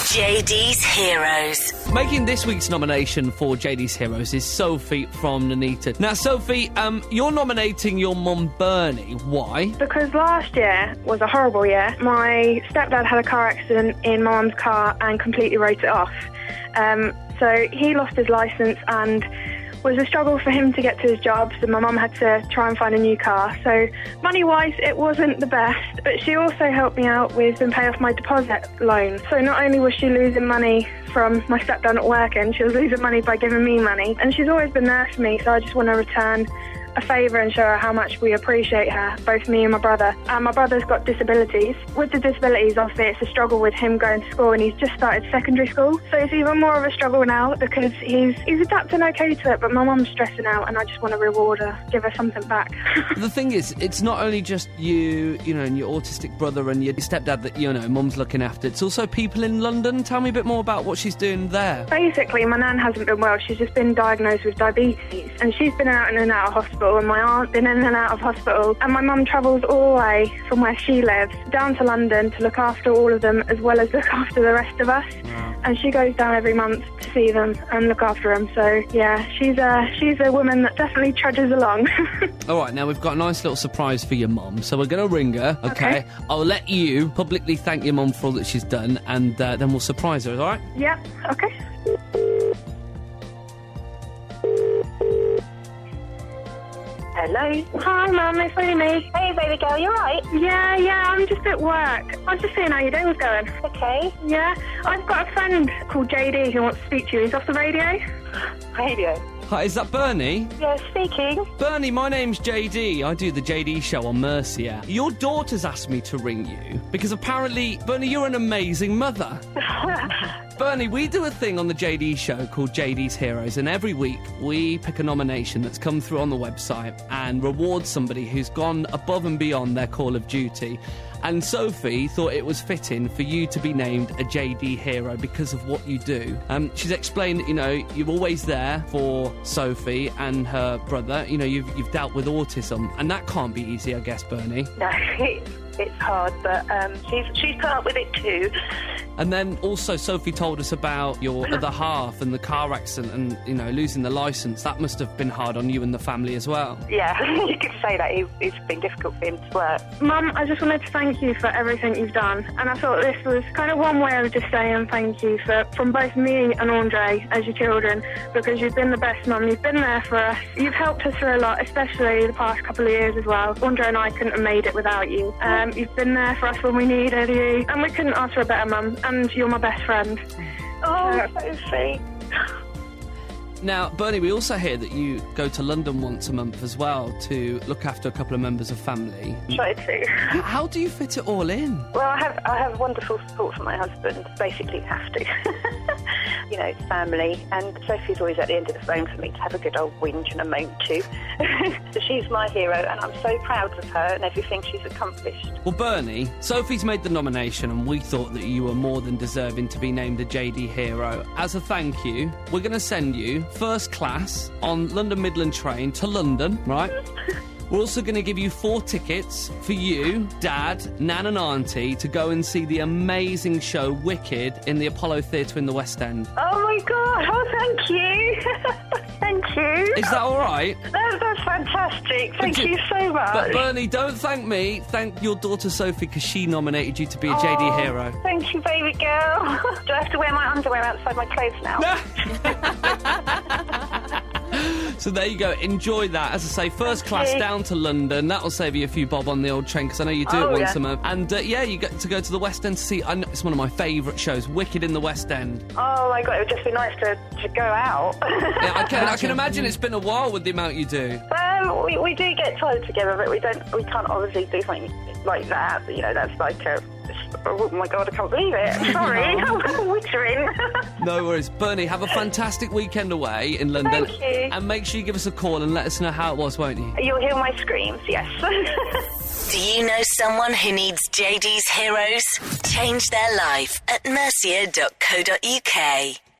JD's Heroes. Making this week's nomination for JD's Heroes is Sophie from Nuneaton. Now, Sophie, you're nominating your mum Bernie. Why? Because last year was a horrible year. My stepdad had a car accident in my mum's car and completely wrote it off. So he lost his licence and was a struggle for him to get to his job, so my mum had to try and find a new car. So money-wise, it wasn't the best, but she also helped me out with and pay off my deposit loan. So not only was she losing money from my stepdad not working, she was losing money by giving me money. And she's always been there for me, so I just want to return a favour and show her how much we appreciate her, both me and my brother. And my brother's got disabilities. With the disabilities, obviously, it's a struggle with him going to school, and he's just started secondary school. So it's even more of a struggle now because he's adapting okay to it, but my mum's stressing out, and I just want to reward her, give her something back. The thing is, it's not only just you know, and your autistic brother and your stepdad that, you know, mum's looking after. It's also people in London. Tell me a bit more about what she's doing there. Basically, my nan hasn't been well. She's just been diagnosed with diabetes, and she's been out in and out of hospital, and my aunt's been in and out of hospital, and my mum travels all the way from where she lives down to London to look after all of them as well as look after the rest of us. Wow. And she goes down every month to see them and look after them. So yeah, she's a woman that definitely trudges along. All right, now we've got a nice little surprise for your mum, so we're going to ring her. Okay. I'll let you publicly thank your mum for all that she's done, and then we'll surprise her. All right? Yep. Okay. Hello. Hi, Mum, it's Amy. Hey, baby girl, you alright? Yeah, I'm just at work. I was just seeing how your day was going. Okay. Yeah, I've got a friend called JD who wants to speak to you. He's off the radio. Radio? Hi, is that Bernie? Yeah, speaking. Bernie, my name's JD. I do the JD show on Mercia. Your daughter's asked me to ring you because apparently, Bernie, you're an amazing mother. Bernie, we do a thing on the JD show called JD's Heroes, and every week we pick a nomination that's come through on the website and reward somebody who's gone above and beyond their call of duty. And Sophie thought it was fitting for you to be named a JD hero because of what you do. She's explained that, you know, you're always there for Sophie and her brother. You know, you've dealt with autism, and that can't be easy, I guess, Bernie. No, it's hard, but she's put up with it too. And then also Sophie told us about your other half and the car accident and, you know, losing the licence. That must have been hard on you and the family as well. Yeah, you could say that. It's been difficult for him to work. Mum, I just wanted to thank you for everything you've done. And I thought this was kind of one way of just saying thank you from both me and Andre as your children, because you've been the best mum. You've been there for us. You've helped us through a lot, especially the past couple of years as well. Andre and I couldn't have made it without you. You've been there for us when we needed you, and we couldn't ask for a better mum. And you're my best friend. Oh, so sweet. Now, Bernie, we also hear that you go to London once a month as well to look after a couple of members of family. Try to. How do you fit it all in? Well, I have wonderful support from my husband. Basically, have to. You know, family. And Sophie's always at the end of the phone for me to have a good old whinge and a moan to. So she's my hero, and I'm so proud of her and everything she's accomplished. Well, Bernie, Sophie's made the nomination, and we thought that you were more than deserving to be named a JD hero. As a thank you, we're going to send you first class on London Midland train to London, right? We're also going to give you 4 tickets for you, Dad, Nan and Auntie to go and see the amazing show Wicked in the Apollo Theatre in the West End. Oh my God, oh thank you. Thank you. Is that all right? That's fantastic. Thank you so much. But Bernie, don't thank me. Thank your daughter Sophie, because she nominated you to be a JD hero. Thank you, baby girl. Do I have to wear my underwear outside my clothes now? So there you go. Enjoy that. As I say, first class down to London. That'll save you a few bob on the old train, because I know you do it once a month. And you get to go to the West End to see. It's one of my favourite shows, Wicked in the West End. Oh my God, it would just be nice to go out. Yeah, I can imagine it's been a while with the amount you do. We do get time together, but we can't obviously do something like that. You know, that's like a... Oh my God, I can't believe it. Sorry, I'm wittering. No worries. Bernie, have a fantastic weekend away in London. Thank you. And make sure you give us a call and let us know how it was, won't you? You'll hear my screams, yes. Do you know someone who needs JD's Heroes? Change their life at mercia.co.uk.